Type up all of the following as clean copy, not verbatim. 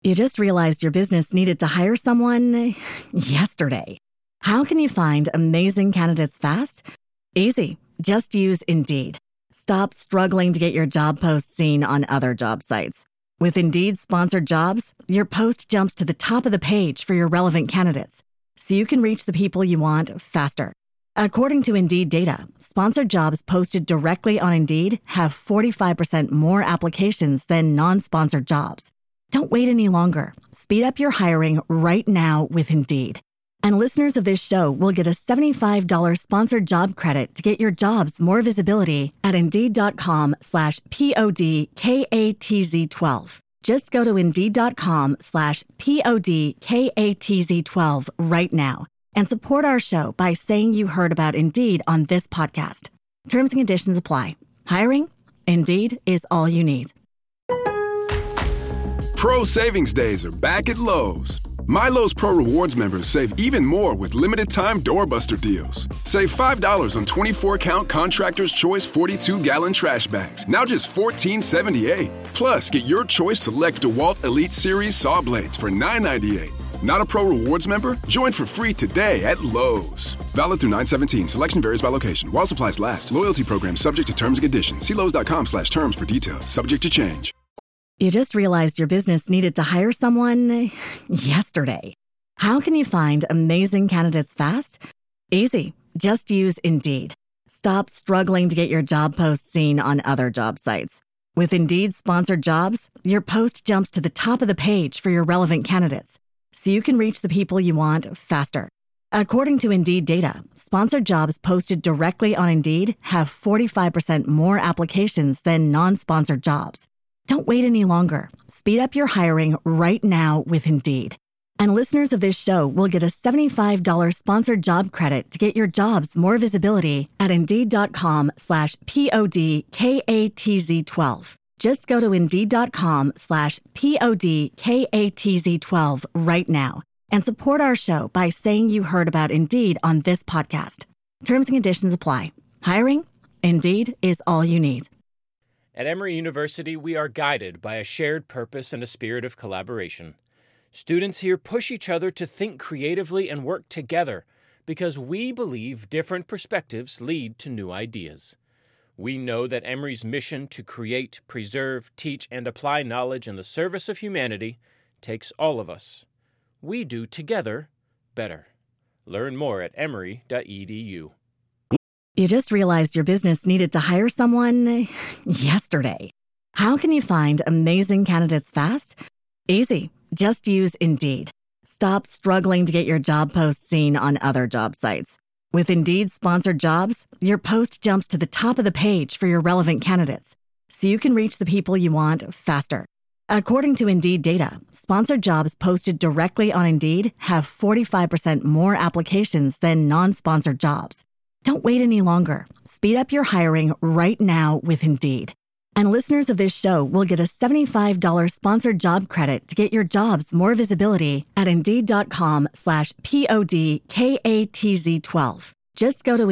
You just realized your business needed to hire someone yesterday. How can you find amazing candidates fast? Easy. Just use Indeed. Stop struggling to get your job post seen on other job sites. With Indeed sponsored jobs, your post jumps to the top of the page for your relevant candidates, so you can reach the people you want faster. According to Indeed data, sponsored jobs posted directly on Indeed have 45% more applications than non-sponsored jobs. Don't wait any longer. Speed up your hiring right now with Indeed. And listeners of this show will get a $75 sponsored job credit to get your jobs more visibility at Indeed.com/PODKATZ12. Just go to Indeed.com/PODKATZ12 right now and support our show by saying you heard about Indeed on this podcast. Terms and conditions apply. Hiring? Indeed is all you need. Pro Savings Days are back at Lowe's. My Lowe's Pro Rewards members save even more with limited-time doorbuster deals. Save $5 on 24-count Contractor's Choice 42-gallon trash bags, now just $14.78. Plus, get your choice select DeWalt Elite Series saw blades for $9.98. Not a Pro Rewards member? Join for free today at Lowe's. Valid through 9/17. Selection varies by location. While supplies last. Loyalty program subject to terms and conditions. See Lowes.com/terms for details. Subject to change. You just realized your business needed to hire someone yesterday. How can you find amazing candidates fast? Easy. Just use Indeed. Stop struggling to get your job post seen on other job sites. With Indeed sponsored jobs, your post jumps to the top of the page for your relevant candidates, so you can reach the people you want faster. According to Indeed data, sponsored jobs posted directly on Indeed have 45% more applications than non-sponsored jobs. Don't wait any longer. Speed up your hiring right now with Indeed. And listeners of this show will get a $75 sponsored job credit to get your jobs more visibility at Indeed.com/PODKATZ12. Just go to Indeed.com/PODKATZ12 right now and support our show by saying you heard about Indeed on this podcast. Terms and conditions apply. Hiring? Indeed is all you need. At Emory University, we are guided by a shared purpose and a spirit of collaboration. Students here push each other to think creatively and work together because we believe different perspectives lead to new ideas. We know that Emory's mission to create, preserve, teach, and apply knowledge in the service of humanity takes all of us. We do together better. Learn more at emory.edu. You just realized your business needed to hire someone yesterday. How can you find amazing candidates fast? Easy. Just use Indeed. Stop struggling to get your job post seen on other job sites. With Indeed sponsored jobs, your post jumps to the top of the page for your relevant candidates, so you can reach the people you want faster. According to Indeed data, sponsored jobs posted directly on Indeed have 45% more applications than non-sponsored jobs. Don't wait any longer. Speed up your hiring right now with Indeed. And listeners of this show will get a $75 sponsored job credit to get your jobs more visibility at Indeed.com/PODKATZ12. Just go to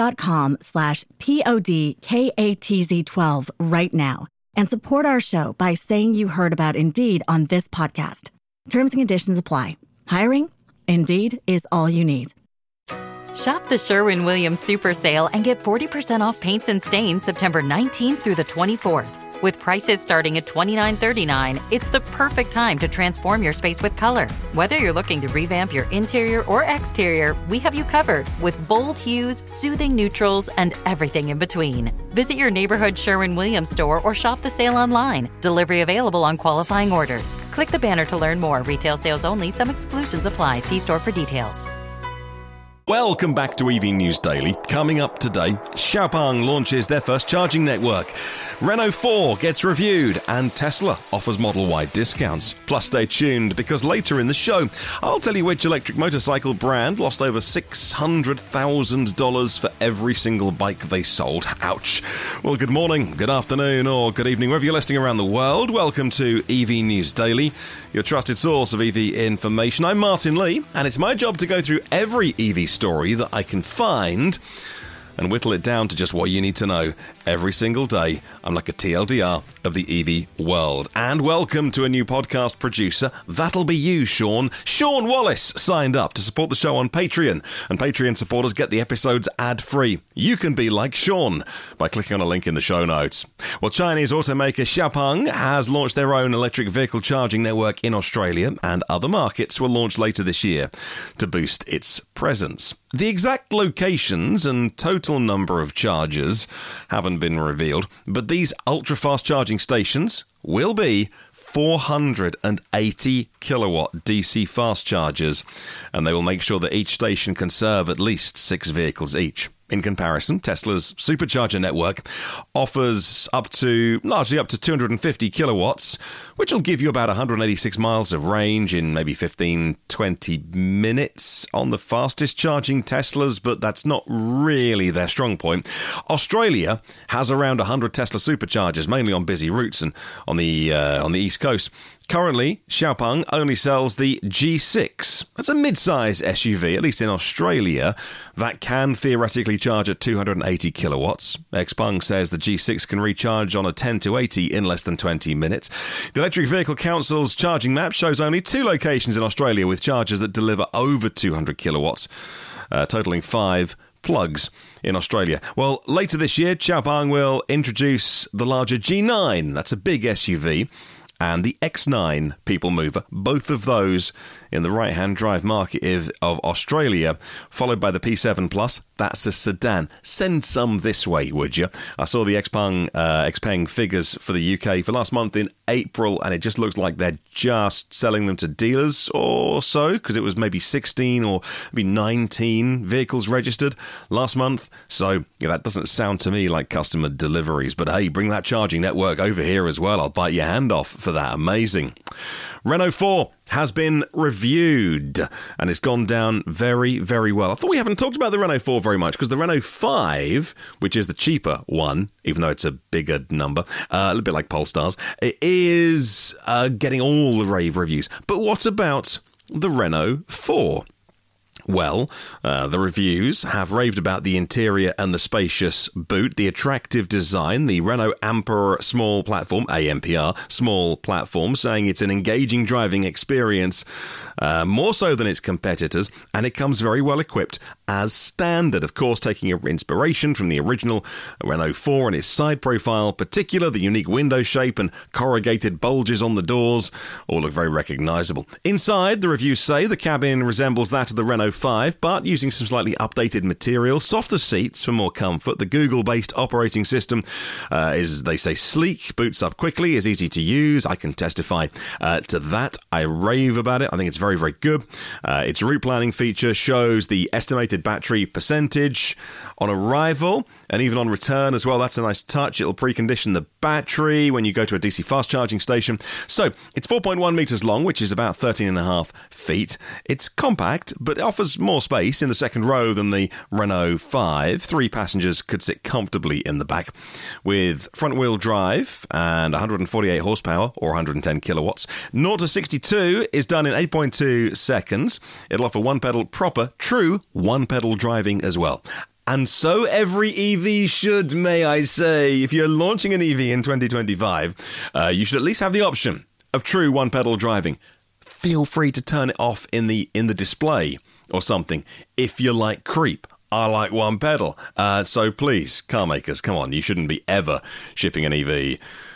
Indeed.com/PODKATZ12 right now and support our show by saying you heard about Indeed on this podcast. Terms and conditions apply. Hiring? Indeed is all you need. Shop the Sherwin-Williams Super Sale and get 40% off paints and stains September 19th through the 24th. With prices starting at $29.39, it's the perfect time to transform your space with color. Whether you're looking to revamp your interior or exterior, we have you covered with bold hues, soothing neutrals, and everything in between. Visit your neighborhood Sherwin-Williams store or shop the sale online. Delivery available on qualifying orders. Click the banner to learn more. Retail sales only. Some exclusions apply. See store for details. Welcome back to EV News Daily. Coming up today, Xiaopeng launches their first charging network, Renault 4 gets reviewed, and Tesla offers Model-Y discounts. Plus, stay tuned because later in the show, I'll tell you which electric motorcycle brand lost over $600,000 for every single bike they sold. Ouch. Well, good morning, good afternoon, or good evening, wherever you're listening around the world. Welcome to EV News Daily, your trusted source of EV information. I'm Martin Lee, and it's my job to go through every EV story that I can find and whittle it down to just what you need to know. every single day. I'm like a TLDR of the EV world. And welcome to a new podcast producer. That'll be you, Sean. Sean Wallace signed up to support the show on Patreon. And Patreon supporters get the episodes ad-free. You can be like Sean by clicking on a link in the show notes. Well, Chinese automaker XPeng has launched their own electric vehicle charging network in Australia, and other markets will launch later this year to boost its presence. The exact locations and total number of chargers haven't been revealed, but these ultra-fast charging stations will be 480 kilowatt DC fast chargers, and they will make sure that each station can serve at least 6 vehicles each. In comparison, Tesla's supercharger network offers largely up to 250 kilowatts, which will give you about 186 miles of range in maybe 15-20 minutes on the fastest charging Teslas, but that's not really their strong point. Australia has around 100 Tesla superchargers, mainly on busy routes and on the East Coast. Currently, XPeng only sells the G6. That's a mid-size SUV, at least in Australia, that can theoretically charge at 280 kilowatts. XPeng says the G6 can recharge on a 10 to 80 in less than 20 minutes. The Electric Vehicle Council's charging map shows only 2 locations in Australia with chargers that deliver over 200 kilowatts, totaling 5 plugs in Australia. Well, later this year, XPeng will introduce the larger G9. That's a big SUV. And the X9 people mover, both of those in the right-hand drive market of Australia, followed by the P7 Plus. That's a sedan. Send some this way, would you? I saw the XPeng figures for the UK for last month in April, and it just looks like they're just selling them to dealers or so, because it was maybe 16 or maybe 19 vehicles registered last month. So that doesn't sound to me like customer deliveries. But hey, bring that charging network over here as well. I'll bite your hand off for that. Amazing. Renault 4 has been reviewed, and it's gone down very, very well. I thought we haven't talked about the Renault 4 very much, because the Renault 5, which is the cheaper one, even though it's a bigger number, a little bit like Polestars, it is getting all the rave reviews. But what about the Renault 4? Well, the reviews have raved about the interior and the spacious boot, the attractive design, the Renault Ampere small platform, AMPR, small platform, saying it's an engaging driving experience, more so than its competitors, and it comes very well equipped as standard. Of course, taking inspiration from the original Renault 4 and its side profile, particularly the unique window shape and corrugated bulges on the doors, all look very recognisable. Inside, the reviews say the cabin resembles that of the Renault 5, but using some slightly updated material, softer seats for more comfort. The Google-based operating system is, they say, sleek, boots up quickly, is easy to use. I can testify to that. I rave about it. I think it's very, very good. Its route planning feature shows the estimated battery percentage on arrival and even on return as well. That's a nice touch. It'll precondition the battery when you go to a DC fast charging station. So it's 4.1 meters long, which is about 13.5 feet. It's compact, but it offers more space in the second row than the Renault 5. 3 passengers could sit comfortably in the back. With front-wheel drive and 148 horsepower or 110 kilowatts, 0 to 62 is done in 8.2 seconds. It'll offer one-pedal proper, true one-pedal driving as well. And so every EV should, may I say. If you're launching an EV in 2025, you should at least have the option of true one-pedal driving. Feel free to turn it off in the display or something if you like creep. I like one pedal. So please, car makers, come on. You shouldn't be ever shipping an EV in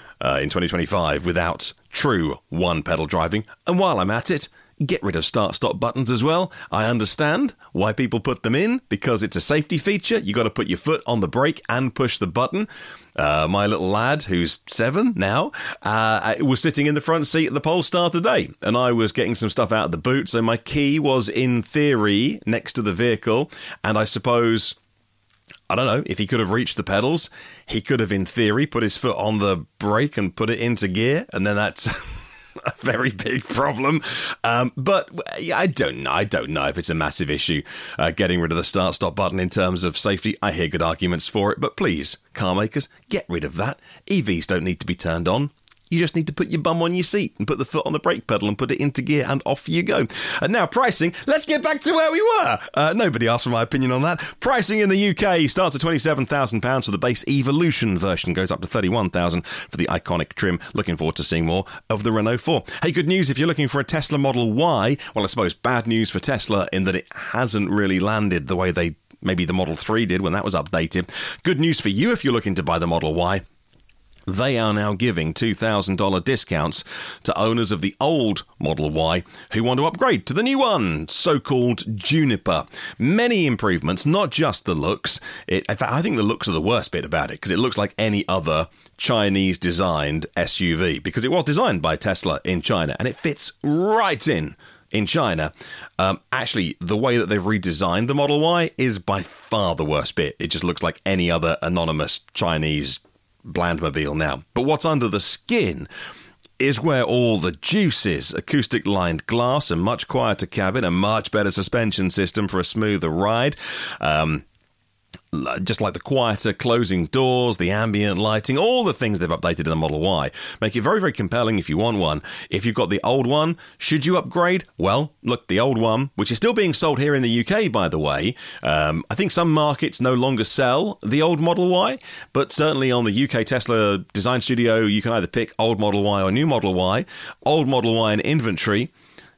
2025 without true one-pedal driving. And while I'm at it, get rid of start-stop buttons as well. I understand why people put them in, because it's a safety feature. You got to put your foot on the brake and push the button. My little lad, who's 7 now, was sitting in the front seat at the Polestar today, and I was getting some stuff out of the boot, so my key was, in theory, next to the vehicle, and I suppose, I don't know, if he could have reached the pedals, he could have, in theory, put his foot on the brake and put it into gear, and then that's a very big problem. But I don't know if it's a massive issue getting rid of the start-stop button in terms of safety. I hear good arguments for it, but please, car makers, get rid of that. EVs don't need to be turned on. You just need to put your bum on your seat and put the foot on the brake pedal and put it into gear and off you go. And now pricing, let's get back to where we were. Nobody asked for my opinion on that. Pricing in the UK starts at £27,000 for the base Evolution version, goes up to £31,000 for the iconic trim. Looking forward to seeing more of the Renault 4. Hey, good news if you're looking for a Tesla Model Y. Well, I suppose bad news for Tesla in that it hasn't really landed the way maybe the Model 3 did when that was updated. Good news for you if you're looking to buy the Model Y. They are now giving $2,000 discounts to owners of the old Model Y who want to upgrade to the new one, so-called Juniper. Many improvements, not just the looks. In fact, I think the looks are the worst bit about it because it looks like any other Chinese-designed SUV because it was designed by Tesla in China and it fits right in China. Actually, the way that they've redesigned the Model Y is by far the worst bit. It just looks like any other anonymous Chinese Blandmobile now. But what's under the skin is where all the juice is. Acoustic lined glass, a much quieter cabin, a much better suspension system for a smoother ride. Just like the quieter closing doors, the ambient lighting, all the things they've updated in the Model Y make it very, very compelling if you want one. If you've got the old one, should you upgrade? Well, look, the old one, which is still being sold here in the UK, by the way. I think some markets no longer sell the old Model Y, but certainly on the UK Tesla Design Studio, you can either pick old Model Y or new Model Y. Old Model Y in inventory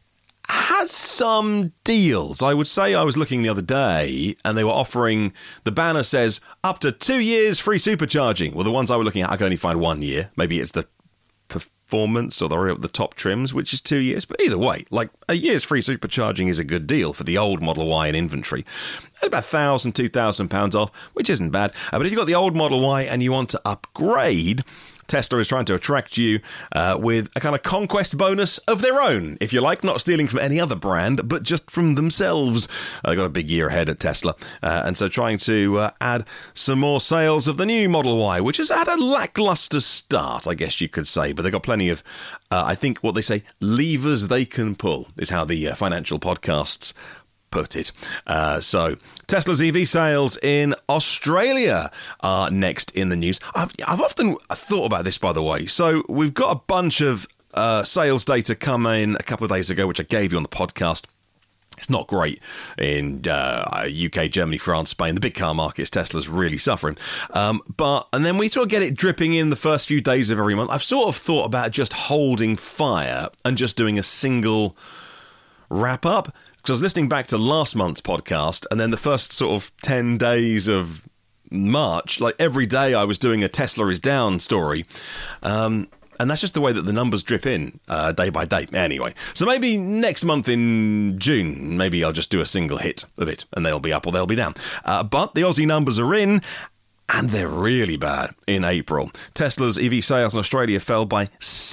has some deals. I would say I was looking the other day and they were offering, the banner says up to 2 years free supercharging. Well, the ones I was looking at, I could only find 1 year. Maybe it's the performance or the top trims, which is 2 years. But either way, like a year's free supercharging is a good deal for the old Model Y in inventory. It's about £1,000, £2,000 off, which isn't bad. But if you've got the old Model Y and you want to upgrade, Tesla is trying to attract you with a kind of conquest bonus of their own, if you like, not stealing from any other brand, but just from themselves. They've got a big year ahead at Tesla, and so trying to add some more sales of the new Model Y, which has had a lackluster start, I guess you could say, but they've got plenty of, I think what they say, levers they can pull, is how the financial podcasts put it. So Tesla's EV sales in Australia are next in the news. I've often thought about this, by the way. So we've got a bunch of sales data come in a couple of days ago, which I gave you on the podcast. It's not great in UK, Germany, France, Spain. The big car markets, Tesla's really suffering. And then we sort of get it dripping in the first few days of every month. I've sort of thought about just holding fire and just doing a single wrap-up. So I was listening back to last month's podcast, and then the first sort of 10 days of March, like every day I was doing a Tesla is down story. And that's just the way that the numbers drip in day by day. Anyway, so maybe next month in June, maybe I'll just do a single hit of it, and they'll be up or they'll be down. But the Aussie numbers are in, and they're really bad in April. Tesla's EV sales in Australia fell by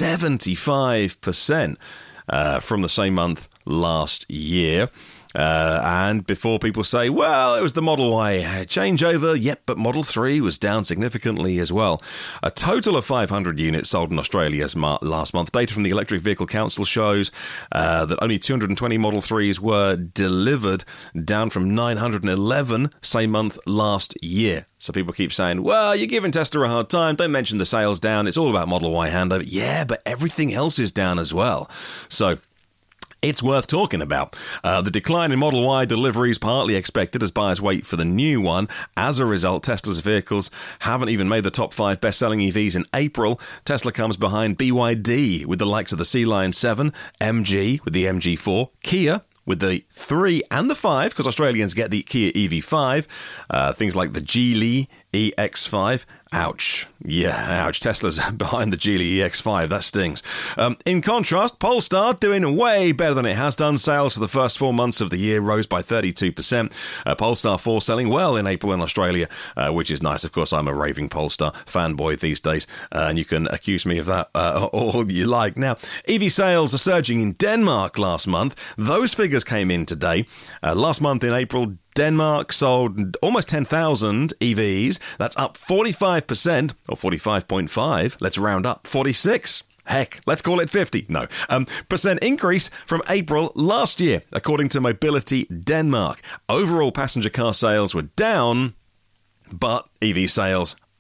75%. From the same month last year. And before people say, well, it was the Model Y changeover, yep, but Model 3 was down significantly as well. A total of 500 units sold in Australia last month. Data from the Electric Vehicle Council shows that only 220 Model 3s were delivered, down from 911 same month last year. So people keep saying, well, you're giving Tesla a hard time, don't mention the sales down, it's all about Model Y handover. Yeah, but everything else is down as well. So it's worth talking about. The decline in Model Y deliveries partly expected as buyers wait for the new one. As a result, Tesla's vehicles haven't even made the top 5 best-selling EVs in April. Tesla comes behind BYD with the likes of the C-Line 7, MG with the MG4, Kia with the 3 and the 5, because Australians get the Kia EV5, things like the Geely EX5. Ouch. Yeah, ouch. Tesla's behind the Geely EX5. That stings. In contrast, Polestar doing way better than it has done. Sales for the first 4 months of the year rose by 32%. Polestar 4 selling well in April in Australia, which is nice. Of course, I'm a raving Polestar fanboy these days, and you can accuse me of that all you like. Now, EV sales are surging in Denmark last month. Those figures came in today. Last month in April, Denmark sold almost 10,000 EVs. That's up 45%, or 45.5. Let's round up, 46. Heck, let's call it 50. No. Percent increase from April last year, according to Mobility Denmark. Overall passenger car sales were down, but EV sales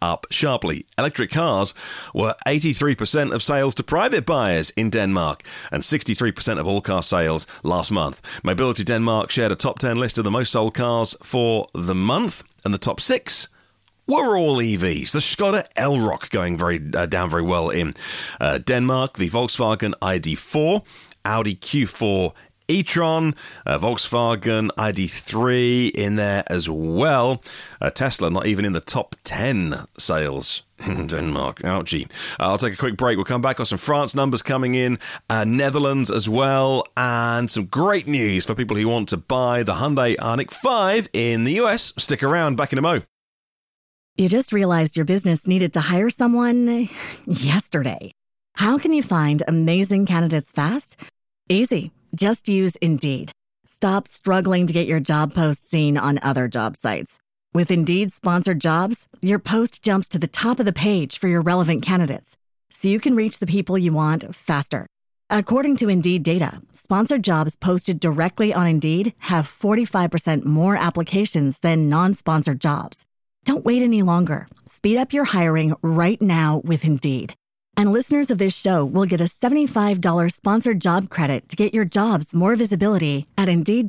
up sharply. Electric cars were 83% of sales to private buyers in Denmark and 63% of all car sales last month. Mobility Denmark shared a top 10 list of the most sold cars for the month, and the top 6 were all EVs. The Skoda Elroq going down very well in Denmark, the Volkswagen ID4, Audi Q4 e-tron, Volkswagen ID3 in there as well. Tesla not even in the top 10 sales in Denmark. Ouchie. I'll take a quick break. We'll come back on some France numbers coming in, Netherlands as well, and some great news for people who want to buy the Hyundai Ioniq 5 in the US. Stick around. Back in a mo. You just realized your business needed to hire someone yesterday. How can you find amazing candidates fast? Easy. Just use Indeed. Stop struggling to get your job post seen on other job sites. With Indeed sponsored jobs, your post jumps to the top of the page for your relevant candidates, so you can reach the people you want faster. According to Indeed data, sponsored jobs posted directly on Indeed have 45% more applications than non-sponsored jobs. Don't wait any longer. Speed up your hiring right now with Indeed. And listeners of this show will get a $75 sponsored job credit to get your jobs more visibility at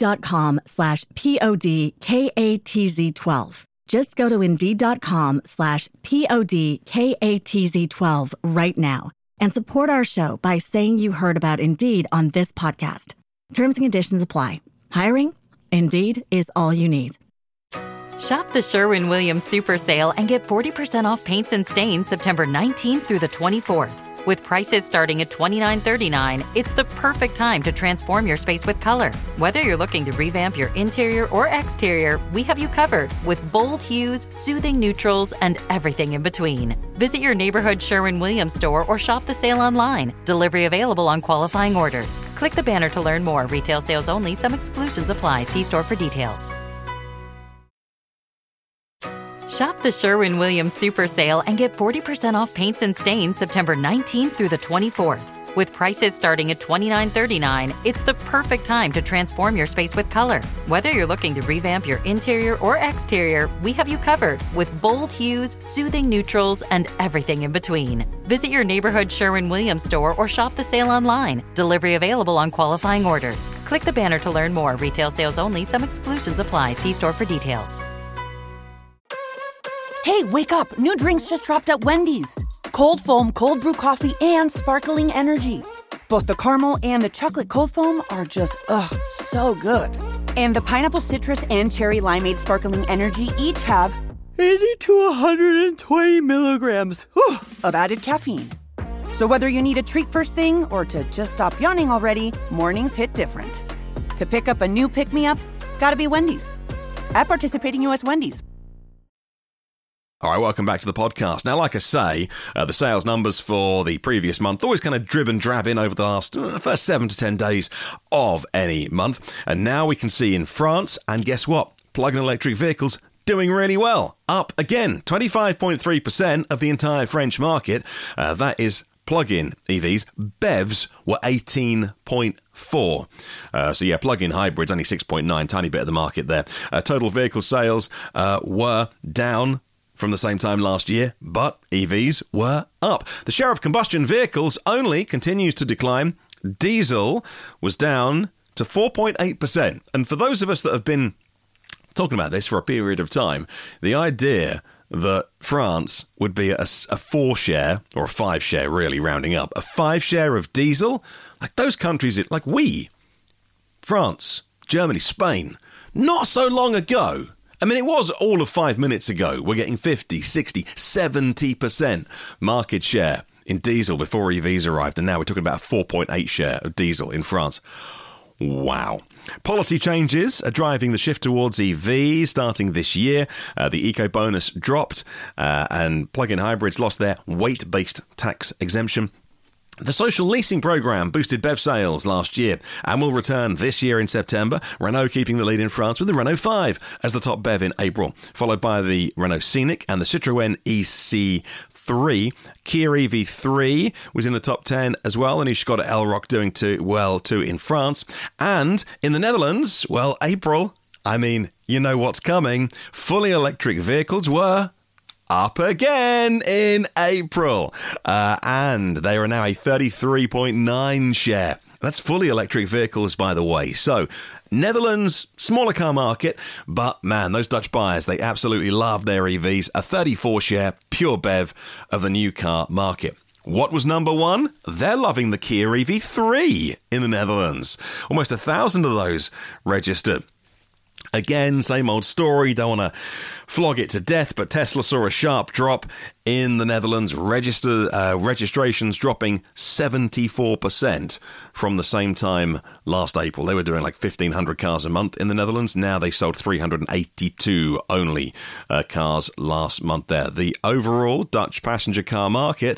Indeed.com/PODKATZ12. Just go to Indeed.com/PODKATZ12 right now and support our show by saying you heard about Indeed on this podcast. Terms and conditions apply. Hiring? Indeed is all you need. Shop the Sherwin-Williams Super Sale and get 40% off paints and stains September 19th through the 24th. With prices starting at $29.39, it's the perfect time to transform your space with color. Whether you're looking to revamp your interior or exterior, we have you covered with bold hues, soothing neutrals, and everything in between. Visit your neighborhood Sherwin-Williams store or shop the sale online. Delivery available on qualifying orders. Click the banner to learn more. Retail sales only. Some exclusions apply. See store for details. Shop the Sherwin-Williams Super Sale and get 40% off paints and stains September 19th through the 24th. With prices starting at $29.39, it's the perfect time to transform your space with color. Whether you're looking to revamp your interior or exterior, we have you covered with bold hues, soothing neutrals, and everything in between. Visit your neighborhood Sherwin-Williams store or shop the sale online. Delivery available on qualifying orders. Click the banner to learn more. Retail sales only. Some exclusions apply. See store for details. Hey, wake up! New drinks just dropped at Wendy's. Cold foam, cold brew coffee, and sparkling energy. Both the caramel and the chocolate cold foam are just, so good. And the pineapple citrus and cherry limeade sparkling energy each have 80 to 120 milligrams of added caffeine. So whether you need a treat first thing or to just stop yawning already, mornings hit different. To pick up a new pick-me-up, gotta be Wendy's. At participating U.S. Wendy's. All right, welcome back to the podcast. Now, like I say, the sales numbers for the previous month always kind of drib and drab in over the first 7 to 10 days of any month. And now we can see in France, and guess what? Plug-in electric vehicles doing really well. Up again, 25.3% of the entire French market. That is plug-in EVs. BEVs were 18.4. So yeah, plug-in hybrids, only 6.9, tiny bit of the market there. Total vehicle sales were down from the same time last year, but EVs were up. The share of combustion vehicles only continues to decline. Diesel was down to 4.8%. And for those of us that have been talking about this for a period of time, the idea that France would be a 4 share, or a 5 share really rounding up, a 5 share of diesel, like those countries, like France, Germany, Spain, not so long ago. I mean, it was all of 5 minutes ago. We're getting 50, 60, 70% market share in diesel before EVs arrived. And now we're talking about a 4.8 share of diesel in France. Wow. Policy changes are driving the shift towards EVs starting this year. The eco bonus dropped and plug-in hybrids lost their weight-based tax exemption. The social leasing program boosted BEV sales last year and will return this year in September. Renault keeping the lead in France with the Renault 5 as the top BEV in April, followed by the Renault Scenic and the Citroën EC3. Kia EV3 was in the top 10 as well. The new Skoda Elroq doing too in France. And in the Netherlands, well, April, I mean, you know what's coming. Fully electric vehicles were up again in April. And they are now a 33.9 share. That's fully electric vehicles, by the way. So, Netherlands, smaller car market, but man, those Dutch buyers, they absolutely love their EVs. A 34 share, pure BEV of the new car market. What was number one? They're loving the Kia EV3 in the Netherlands. Almost 1,000 of those registered. Again, same old story, don't want to flog it to death, but Tesla saw a sharp drop in the Netherlands, registrations dropping 74% from the same time last April. They were doing like 1,500 cars a month in the Netherlands. Now they sold 382 only cars last month there. The overall Dutch passenger car market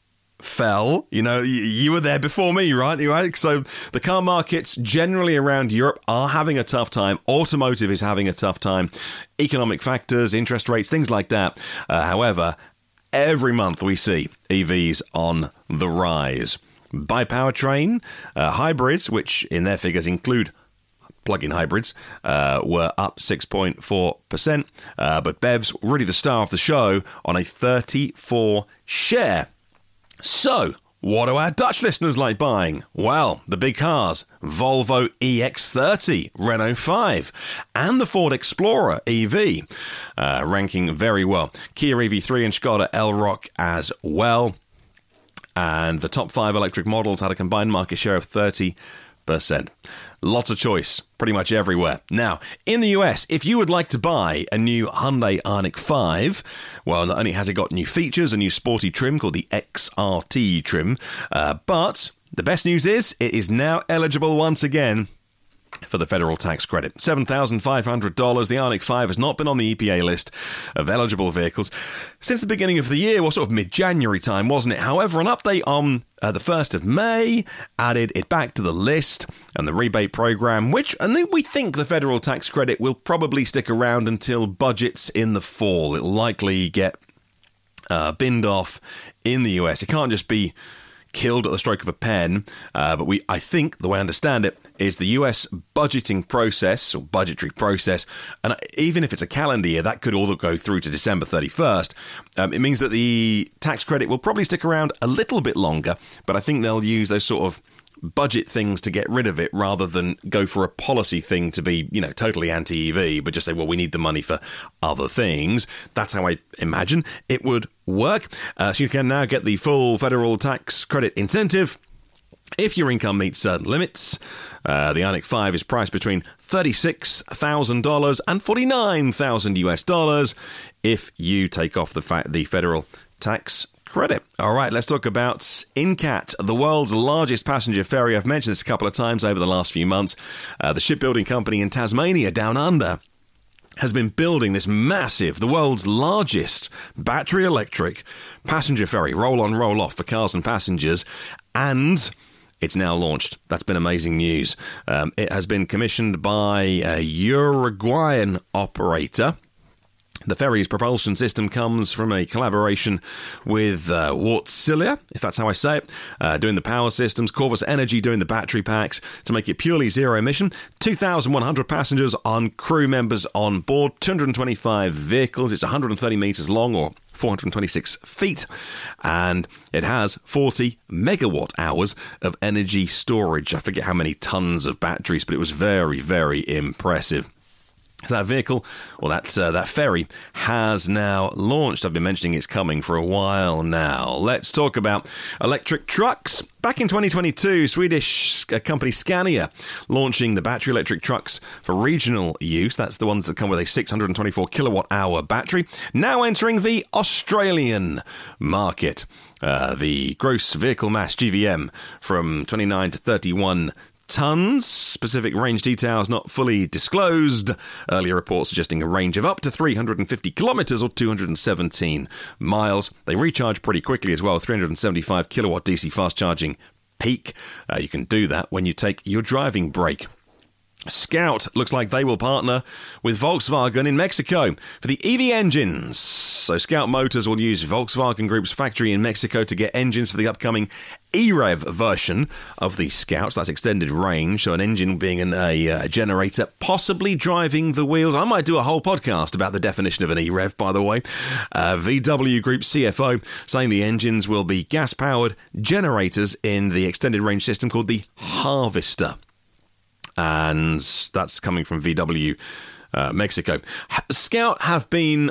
fell. You know, you were there before me, right? So the car markets generally around Europe are having a tough time. Automotive is having a tough time. Economic factors, interest rates, things like that. However, every month we see EVs on the rise. By powertrain, hybrids, which in their figures include plug-in hybrids, were up 6.4%. But BEVs, really the star of the show, on a 34 share. So, what do our Dutch listeners like buying? Well, the big cars, Volvo EX30, Renault 5, and the Ford Explorer EV, ranking very well. Kia EV3 and Skoda Elroq as well. And the top 5 electric models had a combined market share of 30%. Lots of choice, pretty much everywhere. Now, in the US, if you would like to buy a new Hyundai Ioniq 5, well, not only has it got new features, a new sporty trim called the XRT trim, but the best news is it is now eligible once again for the federal tax credit. $7,500. The Ioniq 5 has not been on the EPA list of eligible vehicles since the beginning of the year, or sort of mid-January time, wasn't it? However, an update on the 1st of May added it back to the list, and the rebate program, and we think the federal tax credit will probably stick around until budgets in the fall. It'll likely get binned off in the US. It can't just be killed at the stroke of a pen, but I think, the way I understand it, is the US budgeting process, or budgetary process, and even if it's a calendar year, that could all go through to December 31st. It means that the tax credit will probably stick around a little bit longer, but I think they'll use those sort of budget things to get rid of it rather than go for a policy thing to be, totally anti-EV, but just say, well, we need the money for other things. That's how I imagine it would work. So you can now get the full federal tax credit incentive if your income meets certain limits. The Ioniq 5 is priced between $36,000 and $49,000 US if you take off the federal tax credit. All right, let's talk about Incat, the world's largest passenger ferry. I've mentioned this a couple of times over the last few months. The shipbuilding company in Tasmania, down under, has been building this massive, the world's largest battery electric passenger ferry, roll on, roll off for cars and passengers, and it's now launched. That's been amazing news. It has been commissioned by a Uruguayan operator. The ferry's propulsion system comes from a collaboration with Wärtsilä, if that's how I say it, doing the power systems, Corvus Energy doing the battery packs to make it purely zero emission. 2,100 passengers on crew members on board, 225 vehicles. It's 130 metres long, or 426 feet, and it has 40 megawatt hours of energy storage. I forget how many tons of batteries, but it was very, very impressive. So that vehicle, or that ferry, has now launched. I've been mentioning it's coming for a while now. Let's talk about electric trucks. Back in 2022, Swedish company Scania launching the battery electric trucks for regional use. That's the ones that come with a 624 kilowatt hour battery. Now entering the Australian market. The gross vehicle mass, GVM, from 29 to 31 tons. Specific range details not fully disclosed. Earlier reports suggesting a range of up to 350 kilometres or 217 miles. They recharge pretty quickly as well. 375 kilowatt DC fast charging peak. You can do that when you take your driving break. Scout looks like they will partner with Volkswagen in Mexico for the EV engines. So Scout Motors will use Volkswagen Group's factory in Mexico to get engines for the upcoming E-Rev version of the Scouts. That's extended range, so an engine being a generator, possibly driving the wheels. I might do a whole podcast about the definition of an E-Rev, by the way. VW Group CFO saying the engines will be gas-powered generators in the extended range system called the Harvester. And that's coming from VW Mexico. Scout has been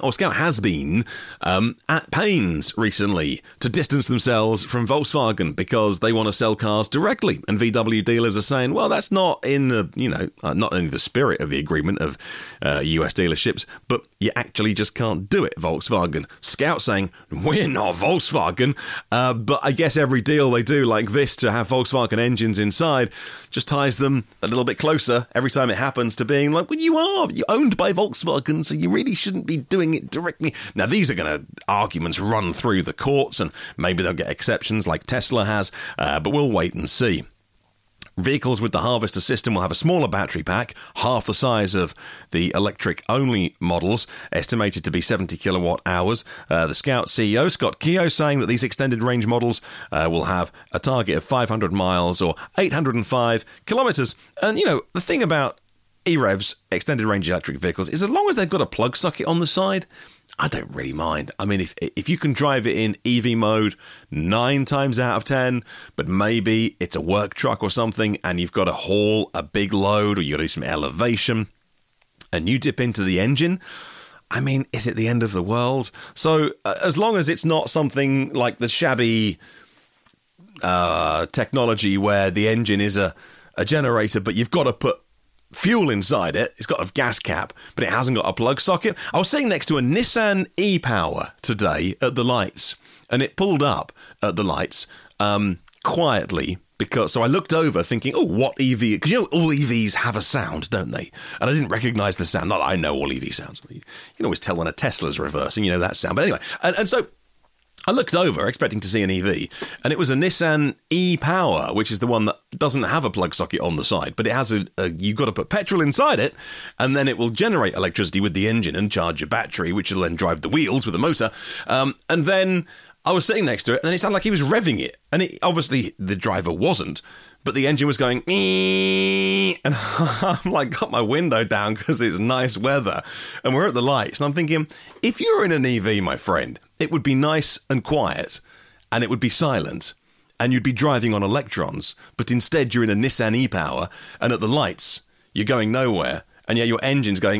at pains recently to distance themselves from Volkswagen because they want to sell cars directly, and VW dealers are saying, well, that's not in the not only the spirit of the agreement of US dealerships, but you actually just can't do it, Volkswagen. Scout saying, we're not Volkswagen, but I guess every deal they do like this to have Volkswagen engines inside just ties them a little bit closer every time it happens to being like, well, you're owned by Volkswagen, so you really shouldn't be doing it directly. Now, these are going to arguments run through the courts, and maybe they'll get exceptions like Tesla has, but we'll wait and see. Vehicles with the Harvester system will have a smaller battery pack, half the size of the electric-only models, estimated to be 70 kilowatt hours. The Scout CEO, Scott Keogh, saying that these extended range models will have a target of 500 miles or 805 kilometers. And, the thing about E-Revs, extended range electric vehicles, is as long as they've got a plug socket on the side, I don't really mind. I mean, if you can drive it in EV mode 9 times out of 10, but maybe it's a work truck or something and you've got to haul a big load or you got to do some elevation and you dip into the engine, I mean, is it the end of the world? So as long as it's not something like the shabby technology where the engine is a generator, but you've got to put fuel inside it. It's got a gas cap, but it hasn't got a plug socket. I was sitting next to a Nissan e-Power today at the lights, and it pulled up at the lights quietly. So I looked over thinking, oh, what EV? Because all EVs have a sound, don't they? And I didn't recognise the sound. Not that I know all EV sounds. You can always tell when a Tesla's reversing, that sound. But anyway, and so I looked over expecting to see an EV, and it was a Nissan e-Power, which is the one that doesn't have a plug socket on the side, but it has you've got to put petrol inside it, and then it will generate electricity with the engine and charge your battery, which will then drive the wheels with the motor. And then I was sitting next to it, and it sounded like he was revving it, and obviously the driver wasn't, but the engine was going, and I'm like, got my window down because it's nice weather, and we're at the lights, and I'm thinking, if you're in an EV, my friend, it would be nice and quiet, and it would be silent, and you'd be driving on electrons, but instead you're in a Nissan e-Power, and at the lights, you're going nowhere, and yet your engine's going,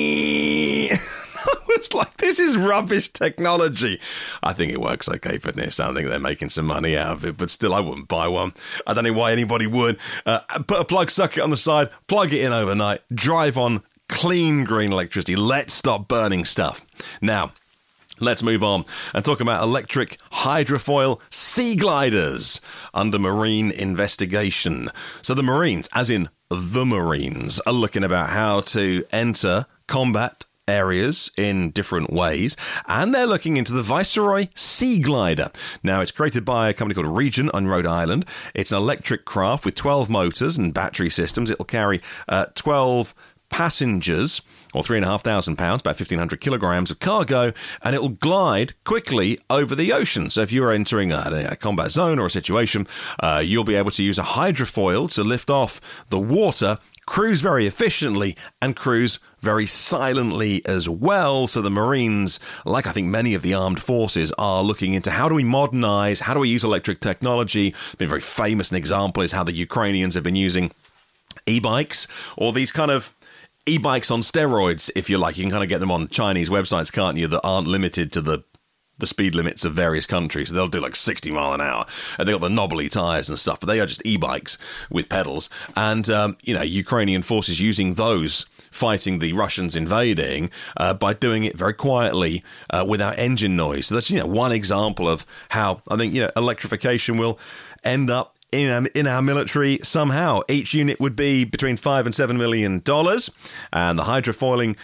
I was like, this is rubbish technology. I think it works okay for Nissan. I think they're making some money out of it, but still, I wouldn't buy one. I don't know why anybody would. Put a plug socket on the side, plug it in overnight, drive on clean green electricity. Let's stop burning stuff. Now, let's move on and talk about electric hydrofoil sea gliders under marine investigation. So the Marines, as in the Marines, are looking about how to enter combat areas in different ways, and they're looking into the Viceroy Sea Glider. Now, it's created by a company called Region on Rhode Island. It's an electric craft with 12 motors and battery systems. It'll carry 12 passengers, or 3,500 pounds, about 1,500 kilograms of cargo, and it'll glide quickly over the ocean. So if you're entering a combat zone or a situation, you'll be able to use a hydrofoil to lift off the water, cruise very efficiently, and cruise very silently as well. So the Marines, like I think many of the armed forces, are looking into how do we modernise, how do we use electric technology. It's been very famous. An example is how the Ukrainians have been using e-bikes, or these kind of e-bikes on steroids, if you like. You can kind of get them on Chinese websites, can't you, that aren't limited to the speed limits of various countries. So they'll do like 60 mile an hour, and they've got the knobbly tyres and stuff, but they are just e-bikes with pedals. And, Ukrainian forces using those, fighting the Russians invading by doing it very quietly without engine noise. So that's, one example of how I think, electrification will end up in our military somehow. Each unit would be between $5 and $7 million, and the hydrofoiling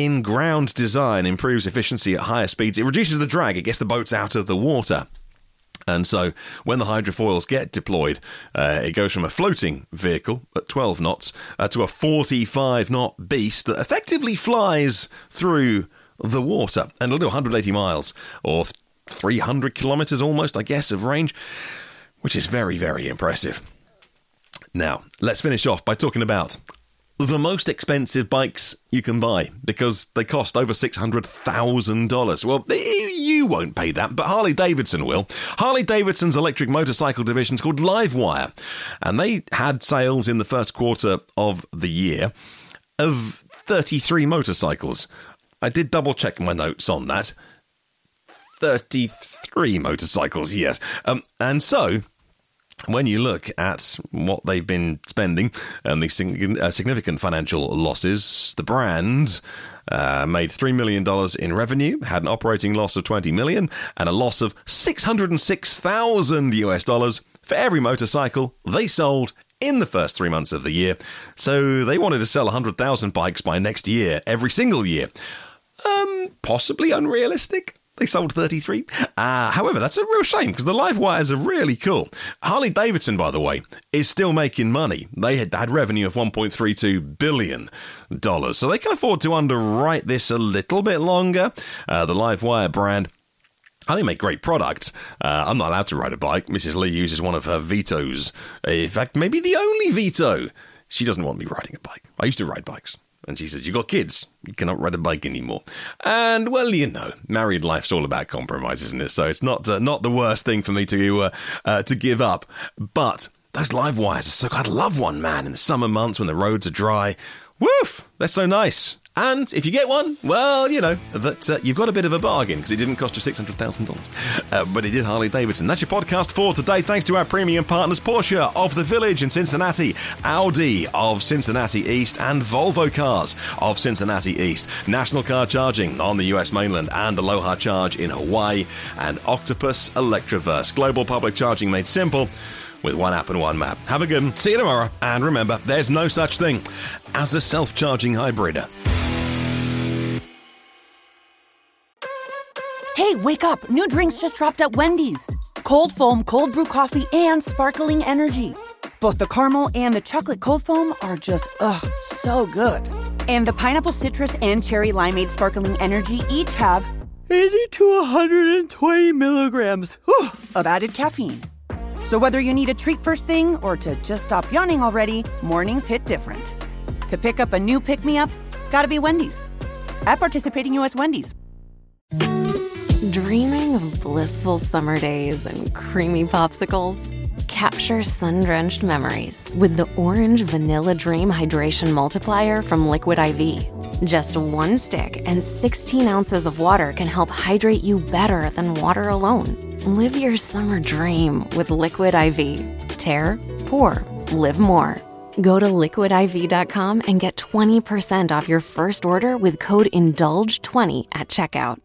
wing-in-ground design improves efficiency at higher speeds. It reduces the drag. It gets the boats out of the water. And so when the hydrofoils get deployed, it goes from a floating vehicle at 12 knots to a 45-knot beast that effectively flies through the water. And it'll do 180 miles, or 300 kilometres almost, I guess, of range, which is very, very impressive. Now, let's finish off by talking about the most expensive bikes you can buy, because they cost over $600,000. Well, you won't pay that, but Harley-Davidson will. Harley-Davidson's electric motorcycle division is called Livewire, and they had sales in the first quarter of the year of 33 motorcycles. I did double-check my notes on that. 33 motorcycles, yes. And so, when you look at what they've been spending and the significant financial losses, the brand made $3 million in revenue, had an operating loss of $20 million, and a loss of $606,000 for every motorcycle they sold in the first 3 months of the year. So they wanted to sell 100,000 bikes by next year, every single year. Possibly unrealistic. They sold 33. However, that's a real shame because the Livewires are really cool. Harley-Davidson, by the way, is still making money. They had revenue of $1.32 billion, so they can afford to underwrite this a little bit longer. The Livewire brand, I think, make great products. I'm not allowed to ride a bike. Mrs. Lee uses one of her Vitos. In fact, maybe the only Vito. She doesn't want me riding a bike. I used to ride bikes. And she says, you got kids, you cannot ride a bike anymore. And, well, you know, married life's all about compromise, isn't it? So it's not the worst thing for me to give up. But those Livewires are so... I'd love one, man, in the summer months when the roads are dry. Woof! They're so nice. And if you get one, well, you know, that you've got a bit of a bargain because it didn't cost you $600,000. But it did Harley-Davidson. That's your podcast for today. Thanks to our premium partners, Porsche of the Village in Cincinnati, Audi of Cincinnati East, and Volvo Cars of Cincinnati East. National Car Charging on the US mainland and Aloha Charge in Hawaii, and Octopus Electroverse. Global public charging made simple with one app and one map. Have a good one. See you tomorrow. And remember, there's no such thing as a self-charging hybrid. Hey, wake up! New drinks just dropped at Wendy's. Cold foam, cold brew coffee, and sparkling energy. Both the caramel and the chocolate cold foam are just, so good. And the pineapple citrus and cherry limeade sparkling energy each have 80 to 120 milligrams of added caffeine. So whether you need a treat first thing or to just stop yawning already, mornings hit different. To pick up a new pick-me-up, gotta be Wendy's. At participating U.S. Wendy's. Dreaming of blissful summer days and creamy popsicles? Capture sun-drenched memories with the Orange Vanilla Dream Hydration Multiplier from Liquid IV. Just one stick and 16 ounces of water can help hydrate you better than water alone. Live your summer dream with Liquid IV. Tear, pour, live more. Go to liquidiv.com and get 20% off your first order with code INDULGE20 at checkout.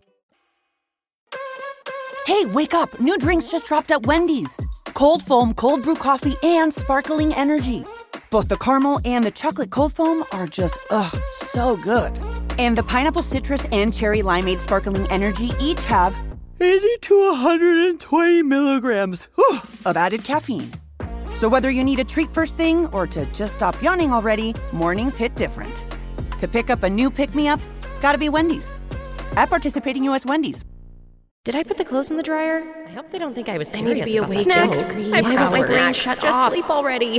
Hey, wake up! New drinks just dropped at Wendy's. Cold foam, cold brew coffee, and sparkling energy. Both the caramel and the chocolate cold foam are just, so good. And the pineapple citrus and cherry limeade sparkling energy each have 80 to 120 milligrams of added caffeine. So whether you need a treat first thing or to just stop yawning already, mornings hit different. To pick up a new pick-me-up, gotta be Wendy's. At participating U.S. Wendy's. Did I put the clothes in the dryer? I hope they don't think I was serious. I need to be about awake. Snacks. I forgot my brain shut Just off. sleep already.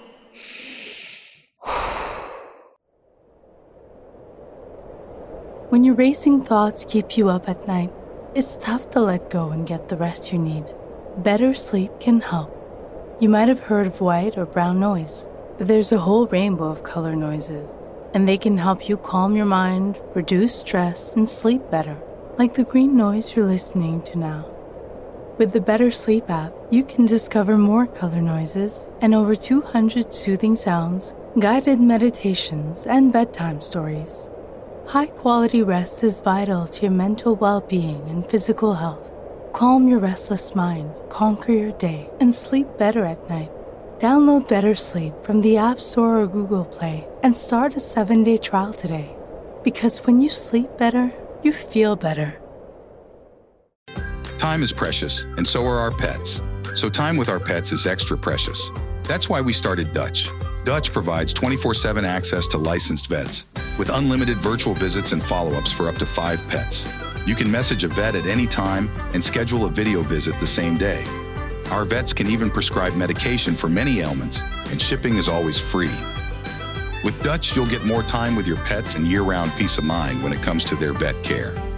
When your racing thoughts keep you up at night, it's tough to let go and get the rest you need. Better sleep can help. You might have heard of white or brown noise, but there's a whole rainbow of color noises, and they can help you calm your mind, reduce stress, and sleep better. Like the green noise you're listening to now. With the Better Sleep app, you can discover more color noises and over 200 soothing sounds, guided meditations, and bedtime stories. High-quality rest is vital to your mental well-being and physical health. Calm your restless mind, conquer your day, and sleep better at night. Download Better Sleep from the App Store or Google Play and start a 7-day trial today. Because when you sleep better, you feel better. time is precious, and so are our pets. So time with our pets is extra precious. That's why we started Dutch. Dutch provides 24/7 access to licensed vets with unlimited virtual visits and follow-ups for up to 5 pets. You can message a vet at any time and schedule a video visit the same day. Our vets can even prescribe medication for many ailments, and shipping is always free. With Dutch, you'll get more time with your pets and year-round peace of mind when it comes to their vet care.